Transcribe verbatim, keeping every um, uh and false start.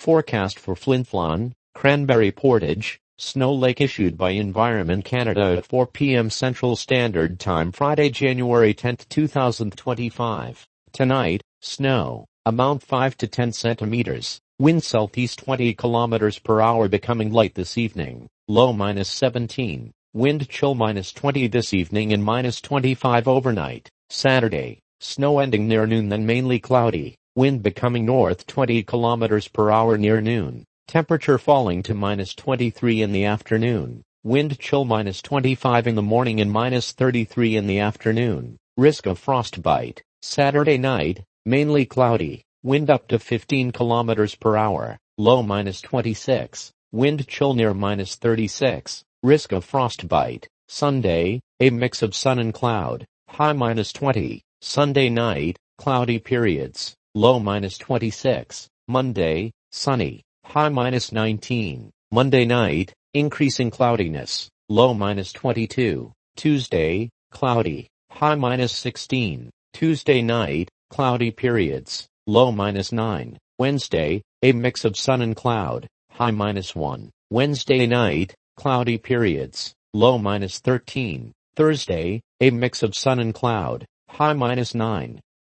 Forecast for Flin Flon, Cranberry Portage, Snow Lake issued by Environment Canada at four p m Central Standard Time Friday, January tenth, two thousand twenty-five. Tonight, snow, amount five to ten centimeters, wind southeast twenty kilometers per hour becoming light this evening, low minus seventeen, wind chill minus twenty this evening and minus twenty-five overnight. Saturday, snow ending near noon then mainly cloudy, wind becoming north twenty kilometers per hour near noon, temperature falling to minus twenty-three in the afternoon, wind chill minus twenty-five in the morning and minus thirty-three in the afternoon, risk of frostbite. Saturday night, mainly cloudy, wind up to fifteen kilometers per hour, low minus twenty-six, wind chill near minus thirty-six, risk of frostbite. Sunday, a mix of sun and cloud, high minus twenty, Sunday night, cloudy periods, low minus twenty-six, Monday, sunny, high minus nineteen, Monday night, increasing cloudiness, low minus twenty-two, Tuesday, cloudy, high minus sixteen, Tuesday night, cloudy periods, low minus nine, Wednesday, a mix of sun and cloud, high minus one, Wednesday night, cloudy periods, low minus thirteen, Thursday, a mix of sun and cloud, high minus nine,